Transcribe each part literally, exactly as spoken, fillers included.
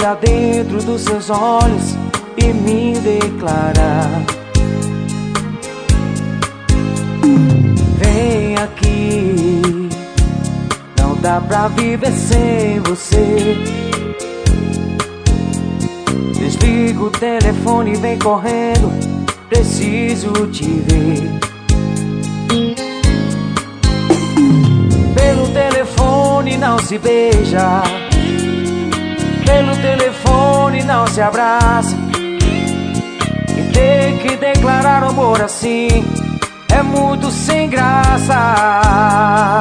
olhar dentro dos seus olhos e me declarar: vem aqui, não dá pra viver sem você. Desliga o telefone e vem correndo, preciso te ver. Pelo telefone não se beija, pelo telefone não se abraça. E ter que declarar amor assim é muito sem graça.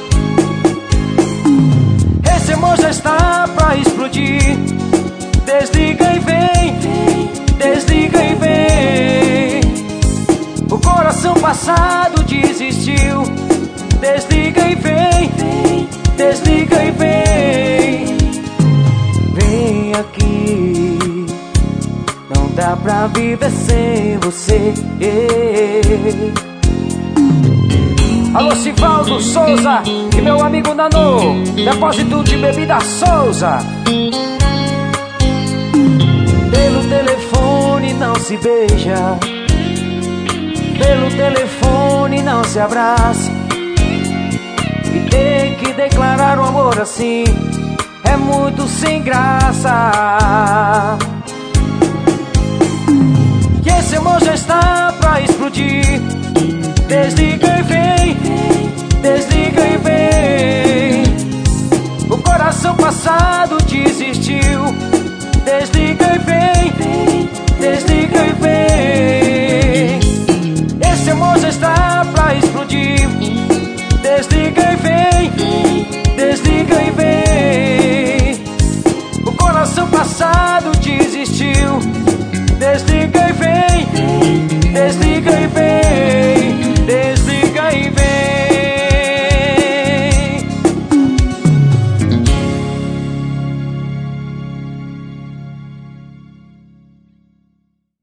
Esse amor já está pra explodir. Desliga e vem, desliga e vem. O coração passado desistiu. Desliga e vem, desliga e vem. Vem aqui, não dá pra viver sem você. Alô, Sivaldo Souza e meu amigo Nanô, depósito de bebida Souza. Pelo telefone não se beija, pelo telefone não se abraça. E ter que declarar um amor assim é muito sem graça.